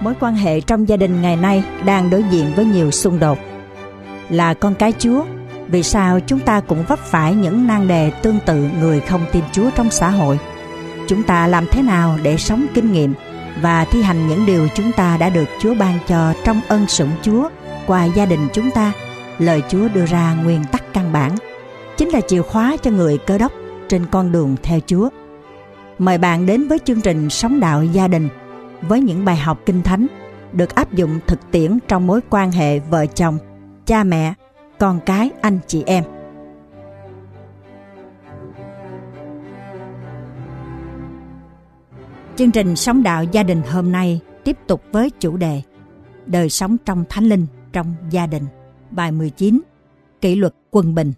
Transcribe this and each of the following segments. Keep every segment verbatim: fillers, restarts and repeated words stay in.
Mối quan hệ trong gia đình ngày nay đang đối diện với nhiều xung đột. Là con cái Chúa, vì sao chúng ta cũng vấp phải những nan đề tương tự người không tin Chúa trong xã hội? Chúng ta làm thế nào để sống kinh nghiệm và thi hành những điều chúng ta đã được Chúa ban cho trong ân sủng Chúa qua gia đình chúng ta? Lời Chúa đưa ra nguyên tắc căn bản, chính là chìa khóa cho người Cơ Đốc trên con đường theo Chúa. Mời bạn đến với chương trình Sống Đạo Gia Đình với những bài học Kinh Thánh được áp dụng thực tiễn trong mối quan hệ vợ chồng, cha mẹ, con cái, anh chị em. Chương trình Sống Đạo Gia Đình hôm nay tiếp tục với chủ đề Đời sống trong Thánh Linh trong gia đình. Bài mười chín, Kỷ luật quân bình.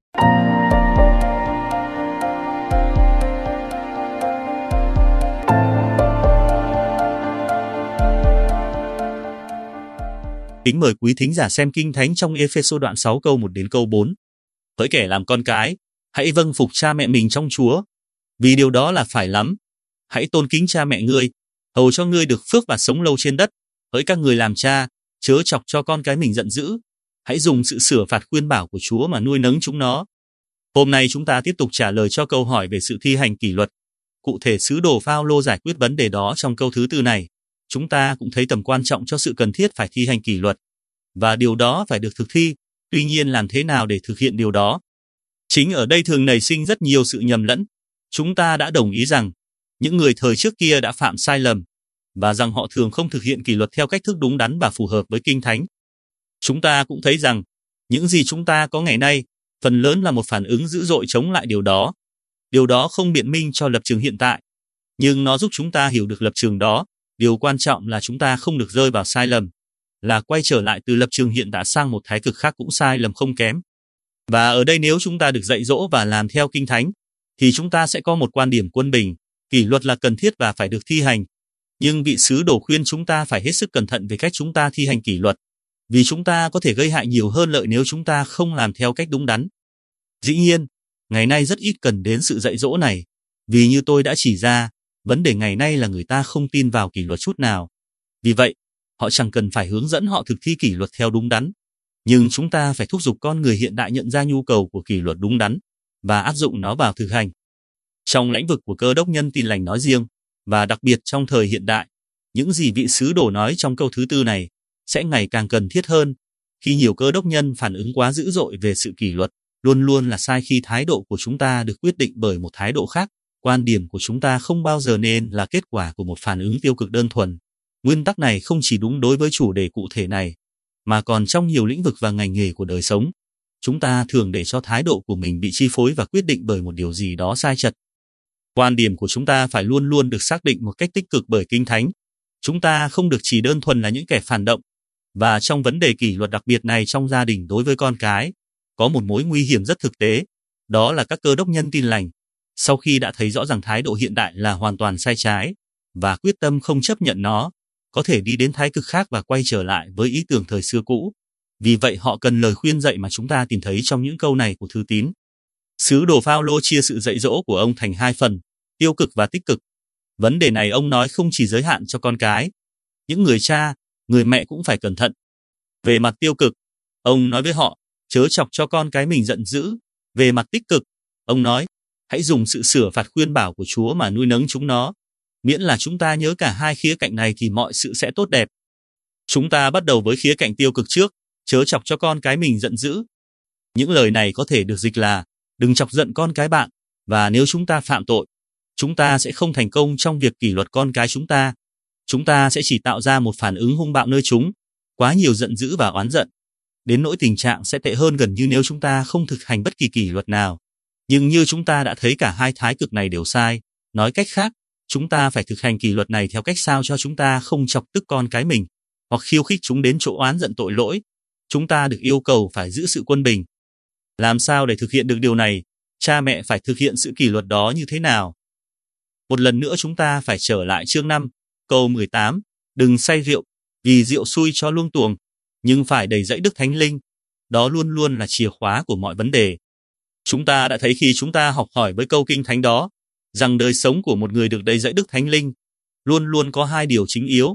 Kính mời quý thính giả xem Kinh Thánh trong Ê-phê-sô đoạn sáu câu một đến câu bốn. Hỡi kẻ làm con cái, hãy vâng phục cha mẹ mình trong Chúa, vì điều đó là phải lắm. Hãy tôn kính cha mẹ ngươi, hầu cho ngươi được phước và sống lâu trên đất. Hỡi các người làm cha, chớ chọc cho con cái mình giận dữ. Hãy dùng sự sửa phạt khuyên bảo của Chúa mà nuôi nấng chúng nó. Hôm nay chúng ta tiếp tục trả lời cho câu hỏi về sự thi hành kỷ luật. Cụ thể, sứ đồ Phao-lô giải quyết vấn đề đó trong câu thứ tư này. Chúng ta cũng thấy tầm quan trọng cho sự cần thiết phải thi hành kỷ luật, và điều đó phải được thực thi. Tuy nhiên, làm thế nào để thực hiện điều đó? Chính ở đây thường nảy sinh rất nhiều sự nhầm lẫn. Chúng ta đã đồng ý rằng những người thời trước kia đã phạm sai lầm, và rằng họ thường không thực hiện kỷ luật theo cách thức đúng đắn và phù hợp với Kinh Thánh. Chúng ta cũng thấy rằng những gì chúng ta có ngày nay phần lớn là một phản ứng dữ dội chống lại điều đó. Điều đó không biện minh cho lập trường hiện tại, nhưng nó giúp chúng ta hiểu được lập trường đó. Điều quan trọng là chúng ta không được rơi vào sai lầm, là quay trở lại từ lập trường hiện tại sang một thái cực khác cũng sai lầm không kém. Và ở đây nếu chúng ta được dạy dỗ và làm theo Kinh Thánh, thì chúng ta sẽ có một quan điểm quân bình. Kỷ luật là cần thiết và phải được thi hành. Nhưng vị sứ đồ khuyên chúng ta phải hết sức cẩn thận về cách chúng ta thi hành kỷ luật, vì chúng ta có thể gây hại nhiều hơn lợi nếu chúng ta không làm theo cách đúng đắn. Dĩ nhiên, ngày nay rất ít cần đến sự dạy dỗ này, vì như tôi đã chỉ ra, vấn đề ngày nay là người ta không tin vào kỷ luật chút nào. Vì vậy, họ chẳng cần phải hướng dẫn họ thực thi kỷ luật theo đúng đắn. Nhưng chúng ta phải thúc giục con người hiện đại nhận ra nhu cầu của kỷ luật đúng đắn và áp dụng nó vào thực hành. Trong lĩnh vực của Cơ Đốc nhân Tin Lành nói riêng, và đặc biệt trong thời hiện đại, những gì vị sứ đồ nói trong câu thứ tư này sẽ ngày càng cần thiết hơn, khi nhiều Cơ Đốc nhân phản ứng quá dữ dội về sự kỷ luật. Luôn luôn là sai khi thái độ của chúng ta được quyết định bởi một thái độ khác. Quan điểm của chúng ta không bao giờ nên là kết quả của một phản ứng tiêu cực đơn thuần. Nguyên tắc này không chỉ đúng đối với chủ đề cụ thể này, mà còn trong nhiều lĩnh vực và ngành nghề của đời sống. Chúng ta thường để cho thái độ của mình bị chi phối và quyết định bởi một điều gì đó sai chật. Quan điểm của chúng ta phải luôn luôn được xác định một cách tích cực bởi Kinh Thánh. Chúng ta không được chỉ đơn thuần là những kẻ phản động. Và trong vấn đề kỷ luật đặc biệt này trong gia đình đối với con cái, có một mối nguy hiểm rất thực tế, đó là các Cơ Đốc nhân Tin Lành, sau khi đã thấy rõ rằng thái độ hiện đại là hoàn toàn sai trái, và quyết tâm không chấp nhận nó, có thể đi đến thái cực khác và quay trở lại với ý tưởng thời xưa cũ. Vì vậy họ cần lời khuyên dạy mà chúng ta tìm thấy trong những câu này của thư tín. Sứ đồ Phao-lô chia sự dạy dỗ của ông thành hai phần, tiêu cực và tích cực. Vấn đề này ông nói không chỉ giới hạn cho con cái. Những người cha, người mẹ cũng phải cẩn thận. Về mặt tiêu cực, ông nói với họ, chớ chọc cho con cái mình giận dữ. Về mặt tích cực, ông nói, hãy dùng sự sửa phạt khuyên bảo của Chúa mà nuôi nấng chúng nó. Miễn là chúng ta nhớ cả hai khía cạnh này thì mọi sự sẽ tốt đẹp. Chúng ta bắt đầu với khía cạnh tiêu cực trước, chớ chọc cho con cái mình giận dữ. Những lời này có thể được dịch là, đừng chọc giận con cái bạn, và nếu chúng ta phạm tội, chúng ta sẽ không thành công trong việc kỷ luật con cái chúng ta. Chúng ta sẽ chỉ tạo ra một phản ứng hung bạo nơi chúng, quá nhiều giận dữ và oán giận. Đến nỗi tình trạng sẽ tệ hơn gần như nếu chúng ta không thực hành bất kỳ kỷ luật nào. Nhưng như chúng ta đã thấy cả hai thái cực này đều sai. Nói cách khác, chúng ta phải thực hành kỷ luật này theo cách sao cho chúng ta không chọc tức con cái mình, hoặc khiêu khích chúng đến chỗ oán giận tội lỗi. Chúng ta được yêu cầu phải giữ sự quân bình. Làm sao để thực hiện được điều này? Cha mẹ phải thực hiện sự kỷ luật đó như thế nào? Một lần nữa chúng ta phải trở lại chương năm, câu mười tám. Đừng say rượu, vì rượu xui cho luông tuồng, nhưng phải đầy dẫy Đức Thánh Linh. Đó luôn luôn là chìa khóa của mọi vấn đề. Chúng ta đã thấy khi chúng ta học hỏi với câu Kinh Thánh đó, rằng đời sống của một người được đầy dẫy Đức Thánh Linh luôn luôn có hai điều chính yếu.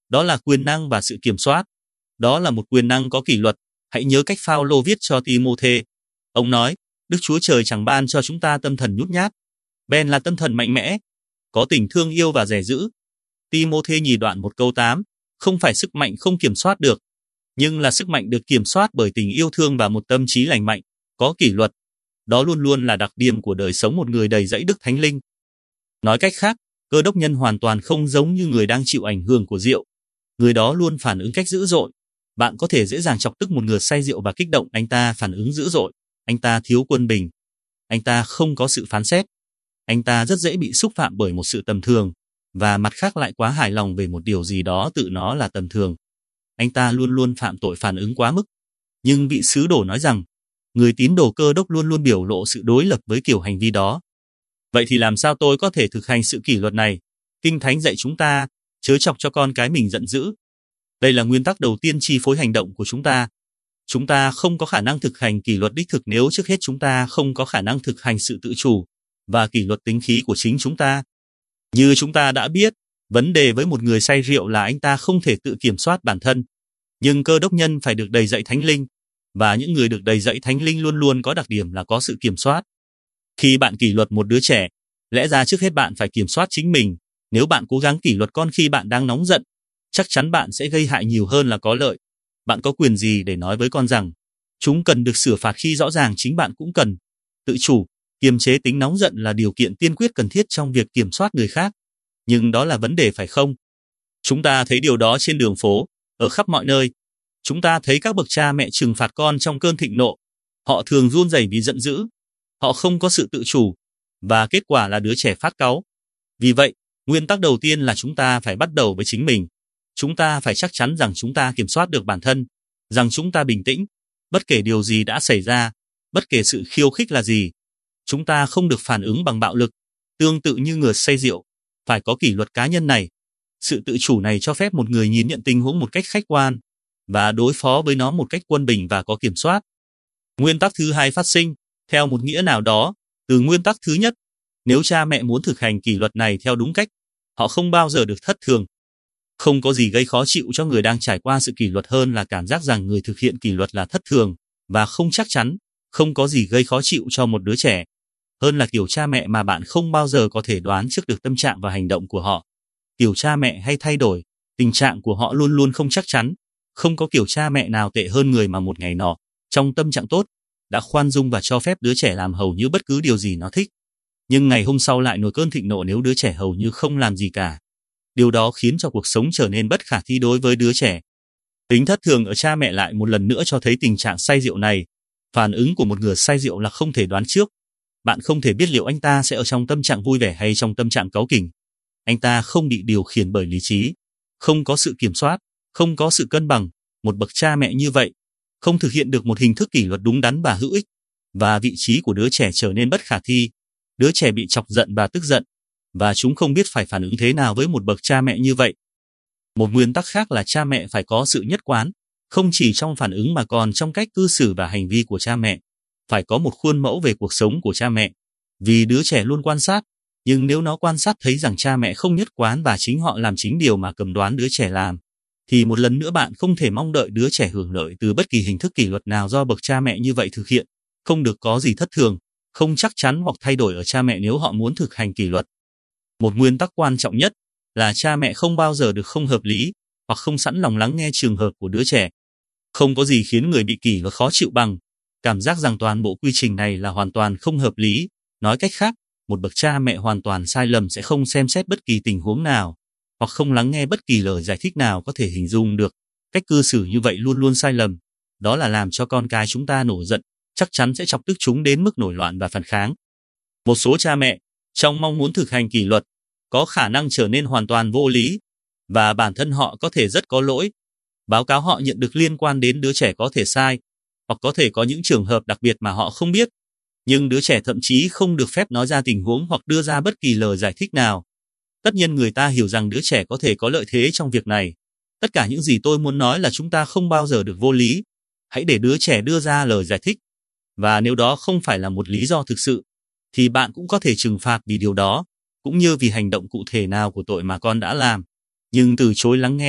Đó là quyền năng và sự kiểm soát. Đó là một quyền năng có kỷ luật. Hãy nhớ cách Phao-lô viết cho Ti-mô-thê. Ông nói, Đức Chúa Trời chẳng ban cho chúng ta tâm thần nhút nhát, bèn là tâm thần mạnh mẽ, có tình thương yêu và dè dữ. Ti-mô-thê nhì đoạn một câu tám, không phải sức mạnh không kiểm soát được, nhưng là sức mạnh được kiểm soát bởi tình yêu thương và một tâm trí lành mạnh, có kỷ luật. Đó luôn luôn là đặc điểm của đời sống một người đầy dẫy đức thánh linh. Nói cách khác, Cơ đốc nhân hoàn toàn không giống như người đang chịu ảnh hưởng của rượu. Người đó luôn phản ứng cách dữ dội. Bạn có thể dễ dàng chọc tức một người say rượu và kích động anh ta phản ứng dữ dội. Anh ta thiếu quân bình. Anh ta không có sự phán xét. Anh ta rất dễ bị xúc phạm bởi một sự tầm thường, và mặt khác lại quá hài lòng về một điều gì đó tự nó là tầm thường. Anh ta luôn luôn phạm tội phản ứng quá mức. Nhưng vị sứ đồ nói rằng, người tín đồ Cơ đốc luôn luôn biểu lộ sự đối lập với kiểu hành vi đó. Vậy thì làm sao tôi có thể thực hành sự kỷ luật này? Kinh Thánh dạy chúng ta, chớ chọc cho con cái mình giận dữ. Đây là nguyên tắc đầu tiên chi phối hành động của chúng ta. Chúng ta không có khả năng thực hành kỷ luật đích thực nếu trước hết chúng ta không có khả năng thực hành sự tự chủ và kỷ luật tính khí của chính chúng ta. Như chúng ta đã biết, vấn đề với một người say rượu là anh ta không thể tự kiểm soát bản thân. Nhưng Cơ đốc nhân phải được đầy dạy thánh linh, và những người được đầy dạy thánh linh luôn luôn có đặc điểm là có sự kiểm soát. Khi bạn kỷ luật một đứa trẻ, lẽ ra trước hết bạn phải kiểm soát chính mình. Nếu bạn cố gắng kỷ luật con khi bạn đang nóng giận, chắc chắn bạn sẽ gây hại nhiều hơn là có lợi. Bạn có quyền gì để nói với con rằng chúng cần được sửa phạt khi rõ ràng chính bạn cũng cần? Tự chủ, kiềm chế tính nóng giận là điều kiện tiên quyết cần thiết trong việc kiểm soát người khác. Nhưng đó là vấn đề phải không? Chúng ta thấy điều đó trên đường phố, ở khắp mọi nơi. Chúng ta thấy các bậc cha mẹ trừng phạt con trong cơn thịnh nộ. Họ thường run rẩy vì giận dữ. Họ không có sự tự chủ, và kết quả là đứa trẻ phát cáu. Vì vậy, nguyên tắc đầu tiên là chúng ta phải bắt đầu với chính mình. Chúng ta phải chắc chắn rằng chúng ta kiểm soát được bản thân, rằng chúng ta bình tĩnh, bất kể điều gì đã xảy ra, bất kể sự khiêu khích là gì. Chúng ta không được phản ứng bằng bạo lực, tương tự như người say rượu. Phải có kỷ luật cá nhân này. Sự tự chủ này cho phép một người nhìn nhận tình huống một cách khách quan và đối phó với nó một cách quân bình và có kiểm soát. Nguyên tắc thứ hai phát sinh, theo một nghĩa nào đó, từ nguyên tắc thứ nhất. Nếu cha mẹ muốn thực hành kỷ luật này theo đúng cách, họ không bao giờ được thất thường. Không có gì gây khó chịu cho người đang trải qua sự kỷ luật hơn là cảm giác rằng người thực hiện kỷ luật là thất thường và không chắc chắn. Không có gì gây khó chịu cho một đứa trẻ hơn là kiểu cha mẹ mà bạn không bao giờ có thể đoán trước được tâm trạng và hành động của họ. Kiểu cha mẹ hay thay đổi, tình trạng của họ luôn luôn không chắc chắn. Không có kiểu cha mẹ nào tệ hơn người mà một ngày nọ, trong tâm trạng tốt, đã khoan dung và cho phép đứa trẻ làm hầu như bất cứ điều gì nó thích. Nhưng ngày hôm sau lại nổi cơn thịnh nộ nếu đứa trẻ hầu như không làm gì cả. Điều đó khiến cho cuộc sống trở nên bất khả thi đối với đứa trẻ. Tính thất thường ở cha mẹ lại một lần nữa cho thấy tình trạng say rượu này. Phản ứng của một người say rượu là không thể đoán trước. Bạn không thể biết liệu anh ta sẽ ở trong tâm trạng vui vẻ hay trong tâm trạng cáu kỉnh. Anh ta không bị điều khiển bởi lý trí, không có sự kiểm soát, không có sự cân bằng. Một bậc cha mẹ như vậy không thực hiện được một hình thức kỷ luật đúng đắn và hữu ích, và vị trí của đứa trẻ trở nên bất khả thi. Đứa trẻ bị chọc giận và tức giận, và chúng không biết phải phản ứng thế nào với một bậc cha mẹ như vậy. Một nguyên tắc khác là cha mẹ phải có sự nhất quán, không chỉ trong phản ứng mà còn trong cách cư xử và hành vi của cha mẹ. Phải có một khuôn mẫu về cuộc sống của cha mẹ, vì đứa trẻ luôn quan sát, nhưng nếu nó quan sát thấy rằng cha mẹ không nhất quán và chính họ làm chính điều mà cầm đoán đứa trẻ làm, thì một lần nữa bạn không thể mong đợi đứa trẻ hưởng lợi từ bất kỳ hình thức kỷ luật nào do bậc cha mẹ như vậy thực hiện. Không được có gì thất thường, không chắc chắn hoặc thay đổi ở cha mẹ nếu họ muốn thực hành kỷ luật. Một nguyên tắc quan trọng nhất là cha mẹ không bao giờ được không hợp lý hoặc không sẵn lòng lắng nghe trường hợp của đứa trẻ. Không có gì khiến người bị kỷ luật khó chịu bằng cảm giác rằng toàn bộ quy trình này là hoàn toàn không hợp lý. Nói cách khác, một bậc cha mẹ hoàn toàn sai lầm sẽ không xem xét bất kỳ tình huống nào hoặc không lắng nghe bất kỳ lời giải thích nào có thể hình dung được. Cách cư xử như vậy luôn luôn sai lầm. Đó là làm cho con cái chúng ta nổi giận, chắc chắn sẽ chọc tức chúng đến mức nổi loạn và phản kháng. Một số cha mẹ, trong mong muốn thực hành kỷ luật, có khả năng trở nên hoàn toàn vô lý, và bản thân họ có thể rất có lỗi. Báo cáo họ nhận được liên quan đến đứa trẻ có thể sai, hoặc có thể có những trường hợp đặc biệt mà họ không biết. Nhưng đứa trẻ thậm chí không được phép nói ra tình huống hoặc đưa ra bất kỳ lời giải thích nào. Tất nhiên người ta hiểu rằng đứa trẻ có thể có lợi thế trong việc này. Tất cả những gì tôi muốn nói là chúng ta không bao giờ được vô lý. Hãy để đứa trẻ đưa ra lời giải thích. Và nếu đó không phải là một lý do thực sự, thì bạn cũng có thể trừng phạt vì điều đó, cũng như vì hành động cụ thể nào của tội mà con đã làm. Nhưng từ chối lắng nghe,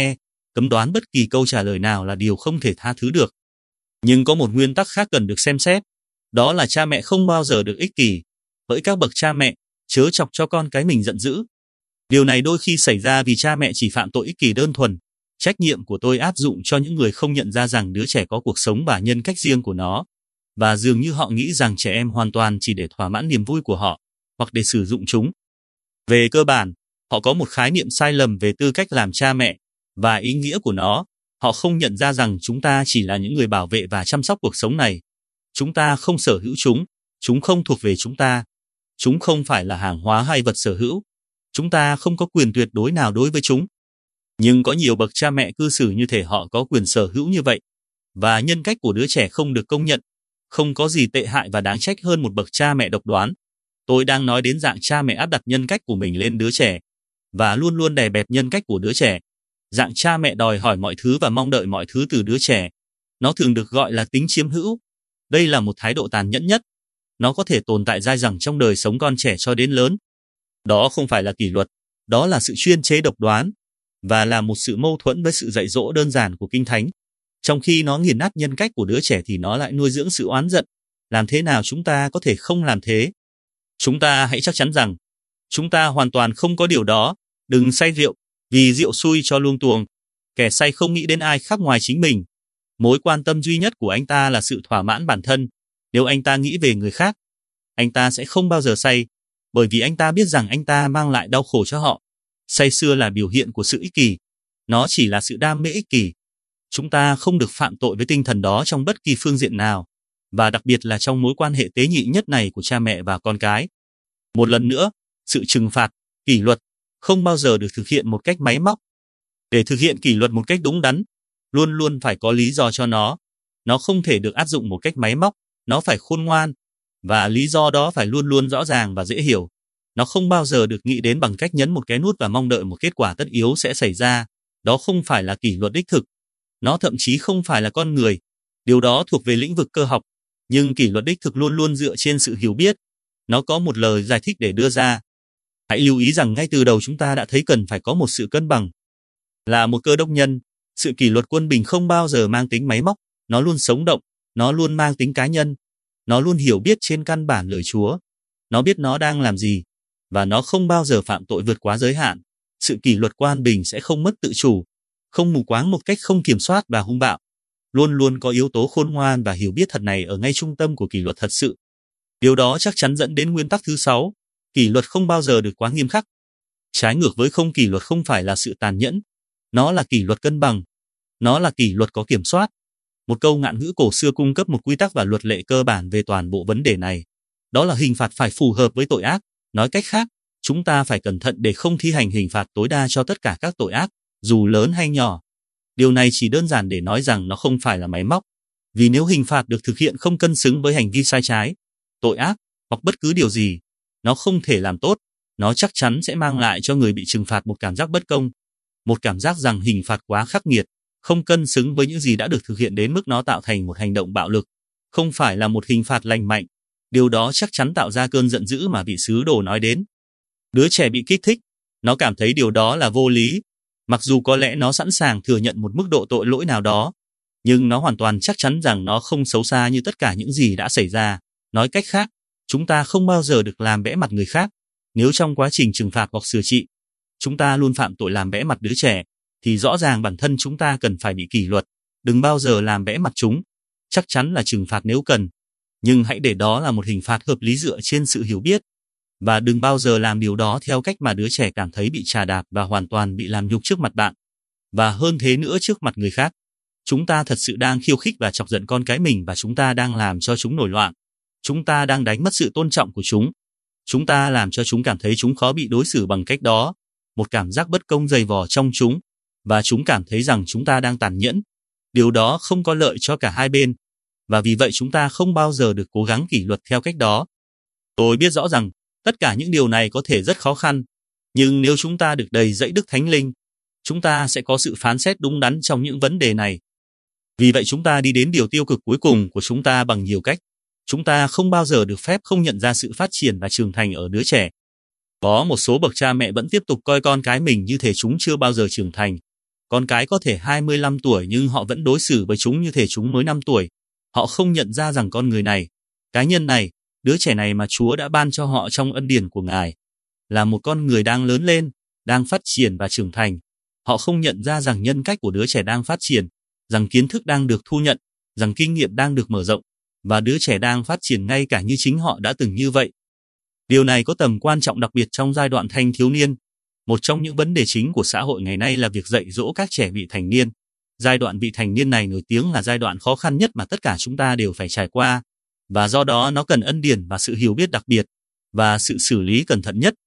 cấm đoán bất kỳ câu trả lời nào là điều không thể tha thứ được. Nhưng có một nguyên tắc khác cần được xem xét, đó là cha mẹ không bao giờ được ích kỷ. Hỡi các bậc cha mẹ, chớ chọc cho con cái mình giận dữ. Điều này đôi khi xảy ra vì cha mẹ chỉ phạm tội ích kỷ đơn thuần. Trách nhiệm của tôi áp dụng cho những người không nhận ra rằng đứa trẻ có cuộc sống và nhân cách riêng của nó, và dường như họ nghĩ rằng trẻ em hoàn toàn chỉ để thỏa mãn niềm vui của họ, hoặc để sử dụng chúng. Về cơ bản, họ có một khái niệm sai lầm về tư cách làm cha mẹ và ý nghĩa của nó. Họ không nhận ra rằng chúng ta chỉ là những người bảo vệ và chăm sóc cuộc sống này. Chúng ta không sở hữu chúng, chúng không thuộc về chúng ta. Chúng không phải là hàng hóa hay vật sở hữu. Chúng ta không có quyền tuyệt đối nào đối với chúng. Nhưng có nhiều bậc cha mẹ cư xử như thể họ có quyền sở hữu như vậy, và nhân cách của đứa trẻ không được công nhận. Không có gì tệ hại và đáng trách hơn một bậc cha mẹ độc đoán. Tôi đang nói đến dạng cha mẹ áp đặt nhân cách của mình lên đứa trẻ, và luôn luôn đè bẹp nhân cách của đứa trẻ. Dạng cha mẹ đòi hỏi mọi thứ và mong đợi mọi thứ từ đứa trẻ. Nó thường được gọi là tính chiếm hữu. Đây là một thái độ tàn nhẫn nhất. Nó có thể tồn tại dai dẳng trong đời sống con trẻ cho đến lớn. Đó không phải là kỷ luật, đó là sự chuyên chế độc đoán, và là một sự mâu thuẫn với sự dạy dỗ đơn giản của Kinh Thánh. Trong khi nó nghiền nát nhân cách của đứa trẻ thì nó lại nuôi dưỡng sự oán giận. Làm thế nào chúng ta có thể không làm thế? Chúng ta hãy chắc chắn rằng chúng ta hoàn toàn không có điều đó. Đừng say rượu, vì rượu xui cho luông tuồng. Kẻ say không nghĩ đến ai khác ngoài chính mình. Mối quan tâm duy nhất của anh ta là sự thỏa mãn bản thân. Nếu anh ta nghĩ về người khác, anh ta sẽ không bao giờ say, bởi vì anh ta biết rằng anh ta mang lại đau khổ cho họ. Say sưa là biểu hiện của sự ích kỷ. Nó chỉ là sự đam mê ích kỷ. Chúng ta không được phạm tội với tinh thần đó trong bất kỳ phương diện nào, và đặc biệt là trong mối quan hệ tế nhị nhất này của cha mẹ và con cái. Một lần nữa, sự trừng phạt, kỷ luật không bao giờ được thực hiện một cách máy móc. Để thực hiện kỷ luật một cách đúng đắn, luôn luôn phải có lý do cho nó. Nó không thể được áp dụng một cách máy móc, nó phải khôn ngoan, và lý do đó phải luôn luôn rõ ràng và dễ hiểu. Nó không bao giờ được nghĩ đến bằng cách nhấn một cái nút và mong đợi một kết quả tất yếu sẽ xảy ra. Đó không phải là kỷ luật đích thực. Nó thậm chí không phải là con người. Điều đó thuộc về lĩnh vực cơ học. Nhưng kỷ luật đích thực luôn luôn dựa trên sự hiểu biết. Nó có một lời giải thích để đưa ra. Hãy lưu ý rằng ngay từ đầu chúng ta đã thấy cần phải có một sự cân bằng. Là một cơ đốc nhân, sự kỷ luật quân bình không bao giờ mang tính máy móc. Nó luôn sống động. Nó luôn mang tính cá nhân. Nó luôn hiểu biết trên căn bản lời Chúa. Nó biết nó đang làm gì, và nó không bao giờ phạm tội vượt quá giới hạn. Sự kỷ luật quân bình sẽ không mất tự chủ, không mù quáng một cách không kiểm soát và hung bạo. Luôn luôn có yếu tố khôn ngoan và hiểu biết thật này ở ngay trung tâm của kỷ luật thật sự. Điều đó chắc chắn dẫn đến nguyên tắc thứ sáu, kỷ luật không bao giờ được quá nghiêm khắc. Trái ngược với không kỷ luật không phải là sự tàn nhẫn, nó là kỷ luật cân bằng. Nó là kỷ luật có kiểm soát. Một câu ngạn ngữ cổ xưa cung cấp một quy tắc và luật lệ cơ bản về toàn bộ vấn đề này. Đó là hình phạt phải phù hợp với tội ác. Nói cách khác, chúng ta phải cẩn thận để không thi hành hình phạt tối đa cho tất cả các tội ác, dù lớn hay nhỏ. Điều này chỉ đơn giản để nói rằng nó không phải là máy móc. Vì nếu hình phạt được thực hiện không cân xứng với hành vi sai trái, tội ác, hoặc bất cứ điều gì, nó không thể làm tốt. Nó chắc chắn sẽ mang lại cho người bị trừng phạt một cảm giác bất công. Một cảm giác rằng hình phạt quá khắc nghiệt, không cân xứng với những gì đã được thực hiện đến mức nó tạo thành một hành động bạo lực. Không phải là một hình phạt lành mạnh. Điều đó chắc chắn tạo ra cơn giận dữ mà vị sứ đồ nói đến. Đứa trẻ bị kích thích, nó cảm thấy điều đó là vô lý. Mặc dù có lẽ nó sẵn sàng thừa nhận một mức độ tội lỗi nào đó, nhưng nó hoàn toàn chắc chắn rằng nó không xấu xa như tất cả những gì đã xảy ra. Nói cách khác, chúng ta không bao giờ được làm bẽ mặt người khác. Nếu trong quá trình trừng phạt hoặc sửa trị, chúng ta luôn phạm tội làm bẽ mặt đứa trẻ, thì rõ ràng bản thân chúng ta cần phải bị kỷ luật. Đừng bao giờ làm bẽ mặt chúng. Chắc chắn là trừng phạt nếu cần, nhưng hãy để đó là một hình phạt hợp lý dựa trên sự hiểu biết. Và đừng bao giờ làm điều đó theo cách mà đứa trẻ cảm thấy bị chà đạp và hoàn toàn bị làm nhục trước mặt bạn. Và hơn thế nữa trước mặt người khác. Chúng ta thật sự đang khiêu khích và chọc giận con cái mình và chúng ta đang làm cho chúng nổi loạn. Chúng ta đang đánh mất sự tôn trọng của chúng. Chúng ta làm cho chúng cảm thấy chúng khó bị đối xử bằng cách đó. Một cảm giác bất công dày vò trong chúng. Và chúng cảm thấy rằng chúng ta đang tàn nhẫn. Điều đó không có lợi cho cả hai bên. Và vì vậy chúng ta không bao giờ được cố gắng kỷ luật theo cách đó. Tôi biết rõ rằng tất cả những điều này có thể rất khó khăn. Nhưng nếu chúng ta được đầy dẫy Đức Thánh Linh, chúng ta sẽ có sự phán xét đúng đắn trong những vấn đề này. Vì vậy chúng ta đi đến điều tiêu cực cuối cùng của chúng ta bằng nhiều cách. Chúng ta không bao giờ được phép không nhận ra sự phát triển và trưởng thành ở đứa trẻ. Có một số bậc cha mẹ vẫn tiếp tục coi con cái mình như thể chúng chưa bao giờ trưởng thành. Con cái có thể hai mươi lăm tuổi nhưng họ vẫn đối xử với chúng như thể chúng mới năm tuổi. Họ không nhận ra rằng con người này, cá nhân này, đứa trẻ này mà Chúa đã ban cho họ trong ân điển của Ngài, là một con người đang lớn lên, đang phát triển và trưởng thành. Họ không nhận ra rằng nhân cách của đứa trẻ đang phát triển, rằng kiến thức đang được thu nhận, rằng kinh nghiệm đang được mở rộng, và đứa trẻ đang phát triển ngay cả như chính họ đã từng như vậy. Điều này có tầm quan trọng đặc biệt trong giai đoạn thanh thiếu niên. Một trong những vấn đề chính của xã hội ngày nay là việc dạy dỗ các trẻ vị thành niên. Giai đoạn vị thành niên này nổi tiếng là giai đoạn khó khăn nhất mà tất cả chúng ta đều phải trải qua, và do đó nó cần ân điển và sự hiểu biết đặc biệt, và sự xử lý cẩn thận nhất.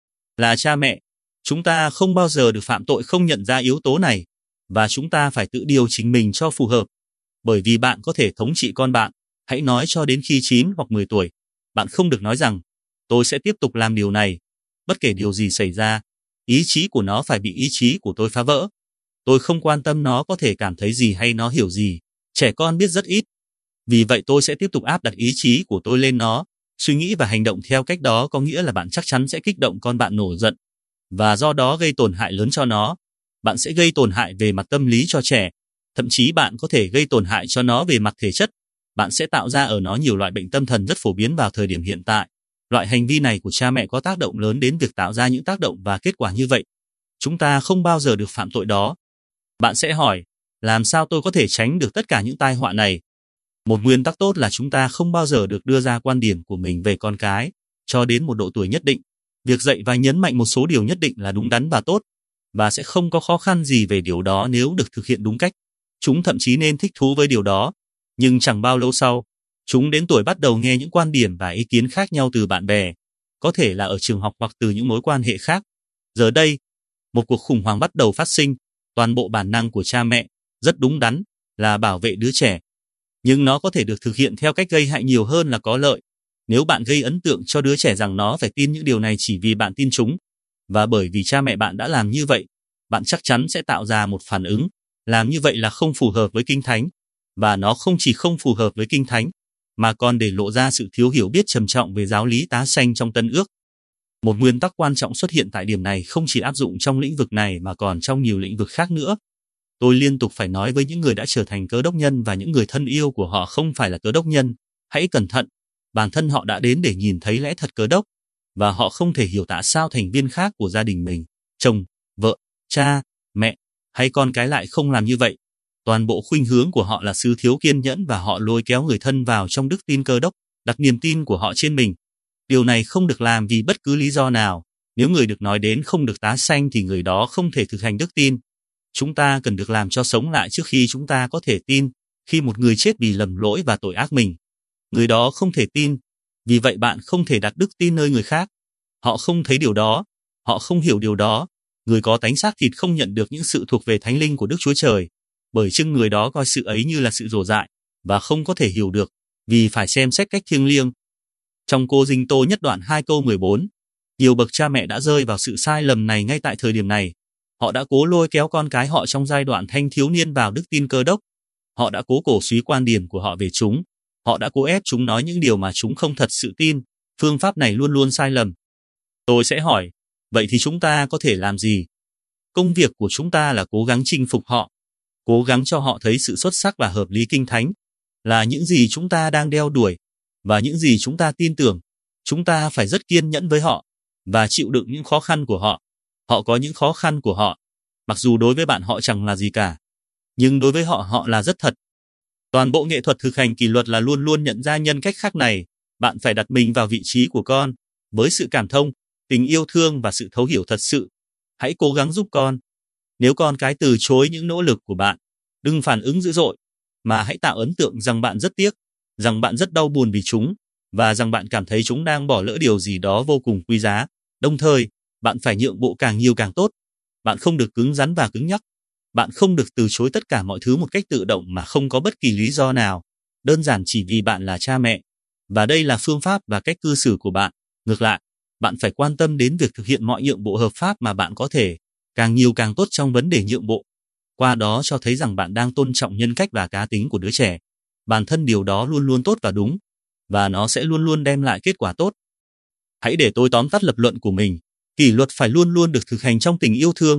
Là cha mẹ, chúng ta không bao giờ được phạm tội không nhận ra yếu tố này, và chúng ta phải tự điều chỉnh mình cho phù hợp. Bởi vì bạn có thể thống trị con bạn, hãy nói cho đến khi chín hoặc mười tuổi. Bạn không được nói rằng, tôi sẽ tiếp tục làm điều này, bất kể điều gì xảy ra. Ý chí của nó phải bị ý chí của tôi phá vỡ. Tôi không quan tâm nó có thể cảm thấy gì hay nó hiểu gì. Trẻ con biết rất ít. Vì vậy tôi sẽ tiếp tục áp đặt ý chí của tôi lên nó. Suy nghĩ và hành động theo cách đó có nghĩa là bạn chắc chắn sẽ kích động con bạn nổi giận, và do đó gây tổn hại lớn cho nó. Bạn sẽ gây tổn hại về mặt tâm lý cho trẻ. Thậm chí bạn có thể gây tổn hại cho nó về mặt thể chất. Bạn sẽ tạo ra ở nó nhiều loại bệnh tâm thần rất phổ biến vào thời điểm hiện tại. Loại hành vi này của cha mẹ có tác động lớn đến việc tạo ra những tác động và kết quả như vậy. Chúng ta không bao giờ được phạm tội đó. Bạn sẽ hỏi, làm sao tôi có thể tránh được tất cả những tai họa này? Một nguyên tắc tốt là chúng ta không bao giờ được đưa ra quan điểm của mình về con cái cho đến một độ tuổi nhất định. Việc dạy và nhấn mạnh một số điều nhất định là đúng đắn và tốt, và sẽ không có khó khăn gì về điều đó nếu được thực hiện đúng cách. Chúng thậm chí nên thích thú với điều đó, nhưng chẳng bao lâu sau, chúng đến tuổi bắt đầu nghe những quan điểm và ý kiến khác nhau từ bạn bè, có thể là ở trường học hoặc từ những mối quan hệ khác. Giờ đây, một cuộc khủng hoảng bắt đầu phát sinh. Toàn bộ bản năng của cha mẹ, rất đúng đắn, là bảo vệ đứa trẻ. Nhưng nó có thể được thực hiện theo cách gây hại nhiều hơn là có lợi. Nếu bạn gây ấn tượng cho đứa trẻ rằng nó phải tin những điều này chỉ vì bạn tin chúng, và bởi vì cha mẹ bạn đã làm như vậy, bạn chắc chắn sẽ tạo ra một phản ứng. Làm như vậy là không phù hợp với Kinh Thánh, và nó không chỉ không phù hợp với Kinh Thánh, mà còn để lộ ra sự thiếu hiểu biết trầm trọng về giáo lý tá sanh trong Tân Ước. Một nguyên tắc quan trọng xuất hiện tại điểm này không chỉ áp dụng trong lĩnh vực này mà còn trong nhiều lĩnh vực khác nữa. Tôi liên tục phải nói với những người đã trở thành cơ đốc nhân và những người thân yêu của họ không phải là cơ đốc nhân, hãy cẩn thận, bản thân họ đã đến để nhìn thấy lẽ thật cơ đốc, và họ không thể hiểu tại sao thành viên khác của gia đình mình, chồng, vợ, cha, mẹ, hay con cái lại không làm như vậy. Toàn bộ khuynh hướng của họ là sự thiếu kiên nhẫn và họ lôi kéo người thân vào trong đức tin cơ đốc, đặt niềm tin của họ trên mình. Điều này không được làm vì bất cứ lý do nào. Nếu người được nói đến không được tá sanh thì người đó không thể thực hành đức tin. Chúng ta cần được làm cho sống lại trước khi chúng ta có thể tin. Khi một người chết vì lầm lỗi và tội ác mình, người đó không thể tin. Vì vậy bạn không thể đặt đức tin nơi người khác. Họ không thấy điều đó, họ không hiểu điều đó. Người có tánh xác thịt không nhận được những sự thuộc về Thánh Linh của Đức Chúa Trời, bởi chưng người đó coi sự ấy như là sự dỗ dại, và không có thể hiểu được, vì phải xem xét cách thiêng liêng. Trong Cô Dinh Tô nhất đoạn hai câu mười bốn, nhiều bậc cha mẹ đã rơi vào sự sai lầm này ngay tại thời điểm này. Họ đã cố lôi kéo con cái họ trong giai đoạn thanh thiếu niên vào đức tin cơ đốc. Họ đã cố cổ suý quan điểm của họ về chúng. Họ đã cố ép chúng nói những điều mà chúng không thật sự tin. Phương pháp này luôn luôn sai lầm. Tôi sẽ hỏi, vậy thì chúng ta có thể làm gì? Công việc của chúng ta là cố gắng chinh phục họ, cố gắng cho họ thấy sự xuất sắc và hợp lý Kinh Thánh, là những gì chúng ta đang đeo đuổi, và những gì chúng ta tin tưởng. Chúng ta phải rất kiên nhẫn với họ, và chịu đựng những khó khăn của họ. Họ có những khó khăn của họ, mặc dù đối với bạn họ chẳng là gì cả, nhưng đối với họ họ là rất thật. Toàn bộ nghệ thuật thực hành kỷ luật là luôn luôn nhận ra nhân cách khác này. Bạn phải đặt mình vào vị trí của con, với sự cảm thông, tình yêu thương và sự thấu hiểu thật sự. Hãy cố gắng giúp con. Nếu con cái từ chối những nỗ lực của bạn, đừng phản ứng dữ dội, mà hãy tạo ấn tượng rằng bạn rất tiếc, rằng bạn rất đau buồn vì chúng, và rằng bạn cảm thấy chúng đang bỏ lỡ điều gì đó vô cùng quý giá. Đồng thời, bạn phải nhượng bộ càng nhiều càng tốt. Bạn không được cứng rắn và cứng nhắc. Bạn không được từ chối tất cả mọi thứ một cách tự động mà không có bất kỳ lý do nào, đơn giản chỉ vì bạn là cha mẹ. Và đây là phương pháp và cách cư xử của bạn. Ngược lại, bạn phải quan tâm đến việc thực hiện mọi nhượng bộ hợp pháp mà bạn có thể, càng nhiều càng tốt trong vấn đề nhượng bộ. Qua đó cho thấy rằng bạn đang tôn trọng nhân cách và cá tính của đứa trẻ. Bản thân điều đó luôn luôn tốt và đúng, và nó sẽ luôn luôn đem lại kết quả tốt. Hãy để tôi tóm tắt lập luận của mình. Kỷ luật phải luôn luôn được thực hành trong tình yêu thương.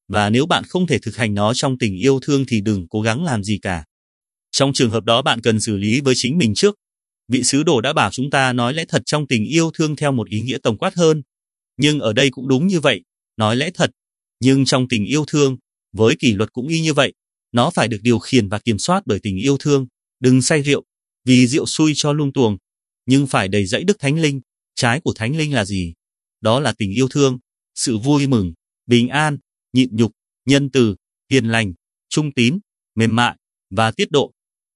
Và nếu bạn không thể thực hành nó trong tình yêu thương thì đừng cố gắng làm gì cả. Trong trường hợp đó bạn cần xử lý với chính mình trước. Vị sứ đồ đã bảo chúng ta nói lẽ thật trong tình yêu thương theo một ý nghĩa tổng quát hơn. Nhưng ở đây cũng đúng như vậy, nói lẽ thật. Nhưng trong tình yêu thương, với kỷ luật cũng y như vậy, nó phải được điều khiển và kiểm soát bởi tình yêu thương. Đừng say rượu, vì rượu xui cho lung tuồng, nhưng phải đầy dẫy đức Thánh Linh. Trái của Thánh Linh là gì? Đó là tình yêu thương, sự vui mừng, bình an, nhịn nhục, nhân từ, hiền lành, trung tín, mềm mại và tiết độ.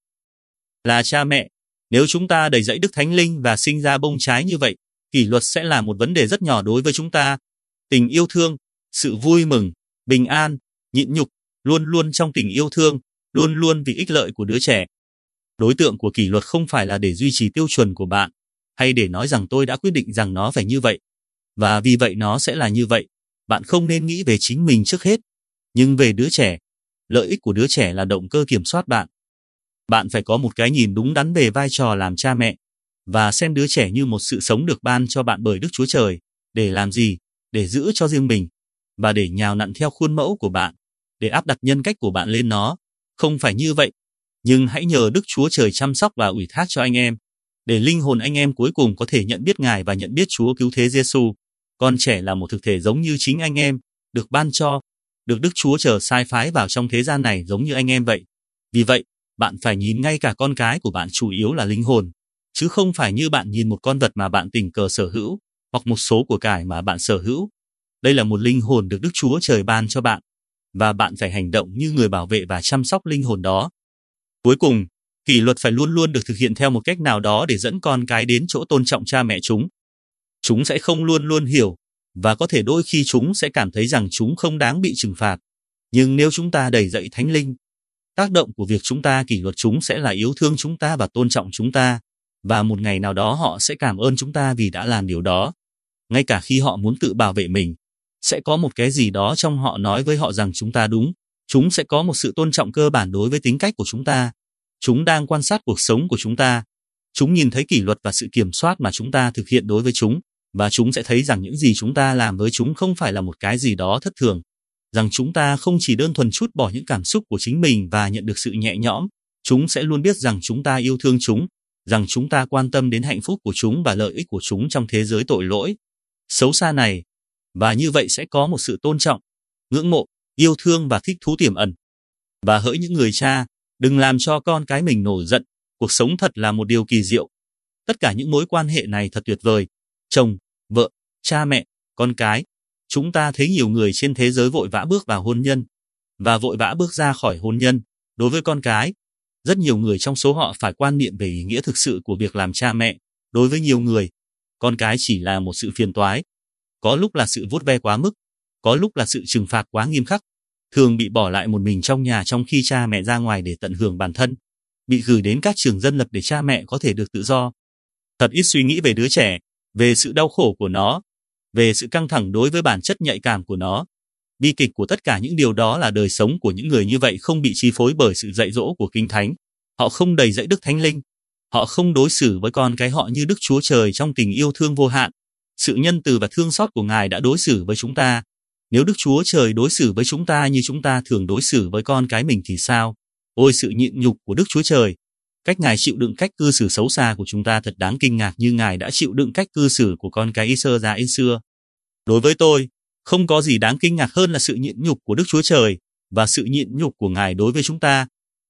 Là cha mẹ, nếu chúng ta đầy dẫy đức Thánh Linh và sinh ra bông trái như vậy, kỷ luật sẽ là một vấn đề rất nhỏ đối với chúng ta. Tình yêu thương, sự vui mừng, bình an, nhịn nhục, luôn luôn trong tình yêu thương, luôn luôn vì ích lợi của đứa trẻ. Đối tượng của kỷ luật không phải là để duy trì tiêu chuẩn của bạn, hay để nói rằng tôi đã quyết định rằng nó phải như vậy, và vì vậy nó sẽ là như vậy. Bạn không nên nghĩ về chính mình trước hết, nhưng về đứa trẻ. Lợi ích của đứa trẻ là động cơ kiểm soát bạn. Bạn phải có một cái nhìn đúng đắn về vai trò làm cha mẹ, và xem đứa trẻ như một sự sống được ban cho bạn bởi Đức Chúa Trời. Để làm gì? Để giữ cho riêng mình, và để nhào nặn theo khuôn mẫu của bạn, để áp đặt nhân cách của bạn lên nó. Không phải như vậy, nhưng hãy nhờ Đức Chúa Trời chăm sóc và ủy thác cho anh em, để linh hồn anh em cuối cùng có thể nhận biết Ngài và nhận biết Chúa Cứu Thế Giêsu. Con trẻ là một thực thể giống như chính anh em, được ban cho, được Đức Chúa Trời sai phái vào trong thế gian này giống như anh em vậy. Vì vậy, bạn phải nhìn ngay cả con cái của bạn chủ yếu là linh hồn, chứ không phải như bạn nhìn một con vật mà bạn tình cờ sở hữu, hoặc một số của cải mà bạn sở hữu. Đây là một linh hồn được Đức Chúa Trời ban cho bạn, và bạn phải hành động như người bảo vệ và chăm sóc linh hồn đó. Cuối cùng, kỷ luật phải luôn luôn được thực hiện theo một cách nào đó để dẫn con cái đến chỗ tôn trọng cha mẹ chúng. Chúng sẽ không luôn luôn hiểu, và có thể đôi khi chúng sẽ cảm thấy rằng chúng không đáng bị trừng phạt. Nhưng nếu chúng ta đầy dẫy Thánh Linh, tác động của việc chúng ta kỷ luật chúng sẽ là yêu thương chúng ta và tôn trọng chúng ta, và một ngày nào đó họ sẽ cảm ơn chúng ta vì đã làm điều đó. Ngay cả khi họ muốn tự bảo vệ mình, sẽ có một cái gì đó trong họ nói với họ rằng chúng ta đúng. Chúng sẽ có một sự tôn trọng cơ bản đối với tính cách của chúng ta. Chúng đang quan sát cuộc sống của chúng ta. Chúng nhìn thấy kỷ luật và sự kiểm soát mà chúng ta thực hiện đối với chúng, và chúng sẽ thấy rằng những gì chúng ta làm với chúng không phải là một cái gì đó thất thường. Rằng chúng ta không chỉ đơn thuần trút bỏ những cảm xúc của chính mình và nhận được sự nhẹ nhõm. Chúng sẽ luôn biết rằng chúng ta yêu thương chúng, rằng chúng ta quan tâm đến hạnh phúc của chúng và lợi ích của chúng trong thế giới tội lỗi, xấu xa này. Và như vậy sẽ có một sự tôn trọng, ngưỡng mộ, yêu thương và thích thú tiềm ẩn. Và hỡi những người cha, đừng làm cho con cái mình nổi giận. Cuộc sống thật là một điều kỳ diệu. Tất cả những mối quan hệ này thật tuyệt vời. Chồng, vợ, cha mẹ, con cái. Chúng ta thấy nhiều người trên thế giới vội vã bước vào hôn nhân và vội vã bước ra khỏi hôn nhân. Đối với con cái, rất nhiều người trong số họ phải quan niệm về ý nghĩa thực sự của việc làm cha mẹ. Đối với nhiều người, con cái chỉ là một sự phiền toái. Có lúc là sự vuốt ve quá mức, có lúc là sự trừng phạt quá nghiêm khắc, thường bị bỏ lại một mình trong nhà trong khi cha mẹ ra ngoài để tận hưởng bản thân, bị gửi đến các trường dân lập để cha mẹ có thể được tự do. Thật ít suy nghĩ về đứa trẻ, về sự đau khổ của nó, về sự căng thẳng đối với bản chất nhạy cảm của nó. Bi kịch của tất cả những điều đó là đời sống của những người như vậy không bị chi phối bởi sự dạy dỗ của Kinh Thánh. Họ không đầy dẫy Đức Thánh Linh. Họ không đối xử với con cái họ như Đức Chúa Trời trong tình yêu thương vô hạn. Sự nhân từ và thương xót của Ngài đã đối xử với chúng ta. Nếu Đức Chúa Trời đối xử với chúng ta như chúng ta thường đối xử với con cái mình thì sao? Ôi sự nhịn nhục của Đức Chúa Trời! Cách Ngài chịu đựng cách cư xử xấu xa của chúng ta thật đáng kinh ngạc như Ngài đã chịu đựng cách cư xử của con cái Israel xưa. Đối với tôi, không có gì đáng kinh ngạc hơn là sự nhịn nhục của Đức Chúa Trời và sự nhịn nhục của Ngài đối với chúng ta.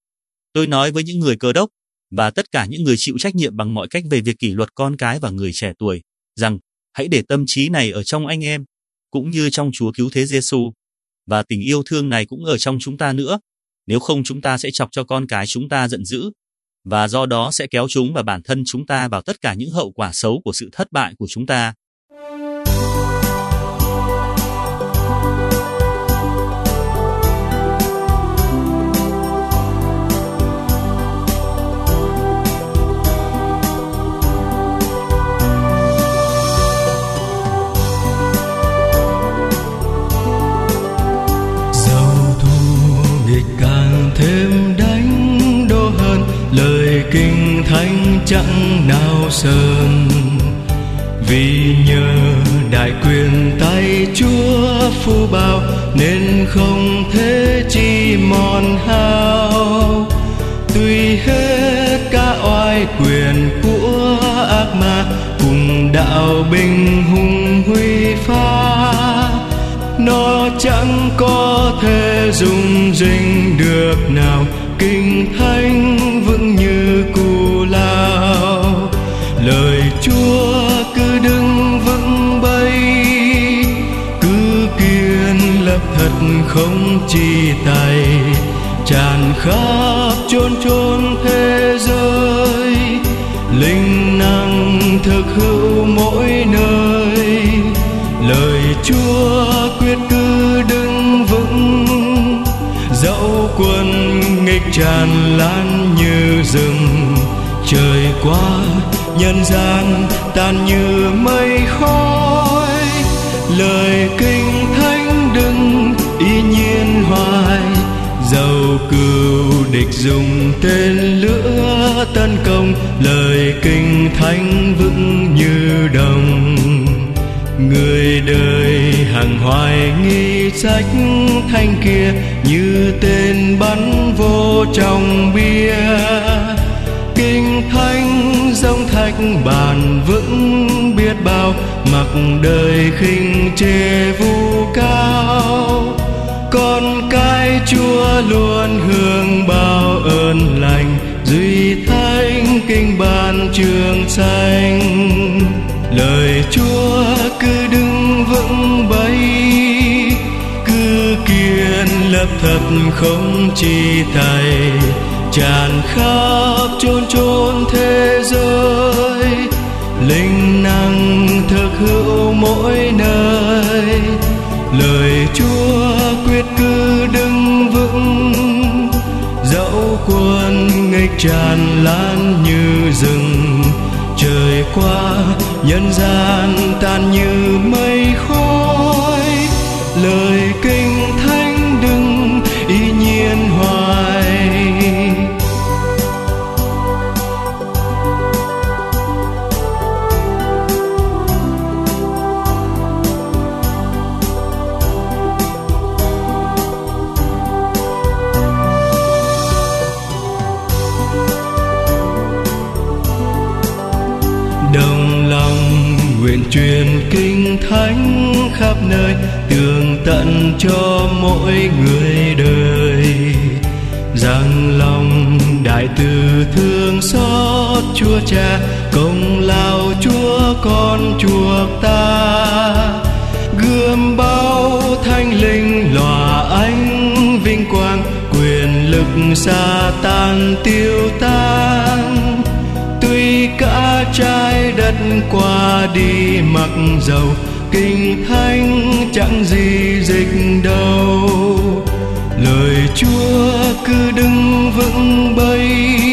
Tôi nói với những người Cơ Đốc và tất cả những người chịu trách nhiệm bằng mọi cách về việc kỷ luật con cái và người trẻ tuổi, rằng hãy để tâm trí này ở trong anh em, cũng như trong Chúa Cứu Thế Giêsu, và tình yêu thương này cũng ở trong chúng ta nữa. Nếu không chúng ta sẽ chọc cho con cái chúng ta giận dữ, và do đó sẽ kéo chúng và bản thân chúng ta vào tất cả những hậu quả xấu của sự thất bại của chúng ta. Thêm đánh đố hơn lời Kinh Thánh chẳng nào sờn, vì nhờ đại quyền tay Chúa phù bào nên không thể chi mòn hao. Tuy hết cả oai quyền của ác ma cùng đạo binh hùng huy phá, nó chẳng có thể rung rinh được nào. Kinh thánh vững như cù lao, lời Chúa cứ đứng vững bay, cứ kiên lập thật không chi tay, tràn khắp chốn chốn thế giới. Linh năng thực hữu mỗi nơi, lời Chúa quyết cứ đứng vững. Dẫu quân nghịch tràn lan như rừng, trời qua nhân gian tan như mây khói. Lời kinh thánh đừng y nhiên hoài, dầu cừu địch dùng tên lửa tấn công. Lời kinh thánh vững như đồng, người đời hàng hoài nghi sách thanh kia như tên bắn vô trong bia. Kinh thánh giống thạch bàn vững biết bao, mặc đời khinh chê vu cao. Con cái Chúa luôn hương bao ơn lành, duy thánh kinh ban trường xanh. Lời Chúa cứ đứng vững bay, cứ kiên lập thật không chi tay, tràn khắp chốn chốn thế giới. Linh năng thực hữu mỗi nơi, lời Chúa quyết cứ đứng vững. Dẫu quân nghịch tràn lan như rừng, trời qua nhân gian tan như mây khói. Lời kinh thánh đừng y nhiên hoài, đồng lòng nguyện truyền kinh thánh khắp nơi, tường tận cho mỗi người đời. Rằng lòng đại từ thương xót Chúa Cha, công lao Chúa con chuộc ta. Gươm bao thánh linh lòa ánh vinh quang, quyền lực sa tan tiêu tan. Tuy cả trái đất qua đi mặc dầu, kinh thánh chẳng gì dịch đâu. Lời Chúa cứ đứng vững bay,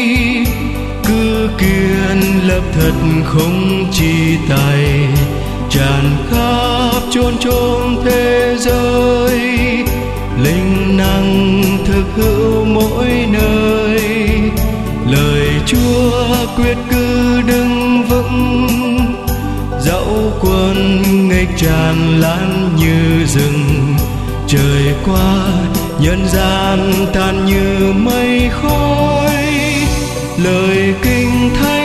cứ kiên lập thật không chi tay, tràn khắp chốn chốn thế giới. Linh năng thực hữu mỗi nơi, lời Chúa quyết cứ đứng vững. Dẫu quân nghịch tràn lan như rừng, trời qua nhân gian tan như mây khói. Lời kinh thánh